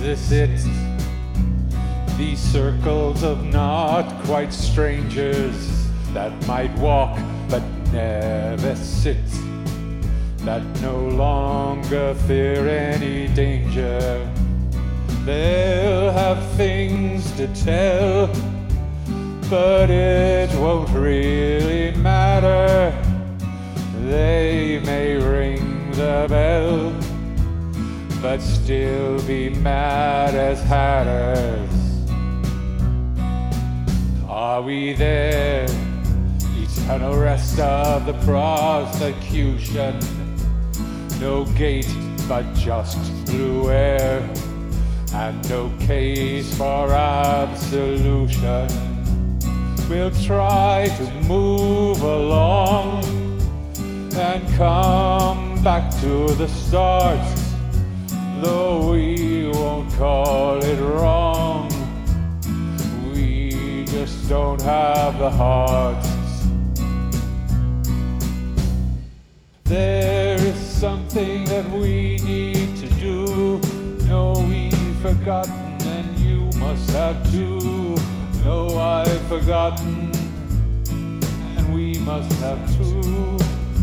this it? These circles of not quite strangers that might walk but never sit, that no longer fear any danger. They'll have things to tell, but it won't really matter. They may ring the bell, but still be mad as hatters. Are we there? Eternal rest of the prosecution. No gate but just blue air, and no case for absolution. We'll try to move along and come back to the start, though we won't call it wrong. We just don't have the heart. There is something that we need to do. No, we've forgotten, and you must have too. No, I've forgotten, and we must have too.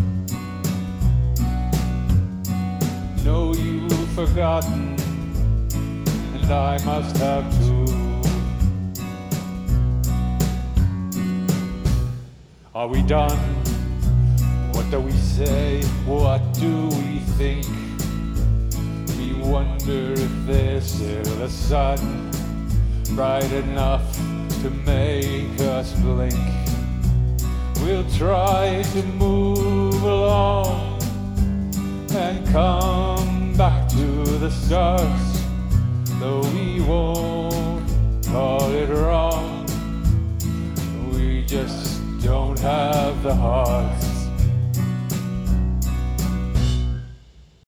No, you've forgotten, and I must have too. Are we done? What do we say? What do we think? We wonder if there's still a sun bright enough to make us blink. We'll try to move along and come back to the stars, though we won't call it wrong. We just don't have the heart.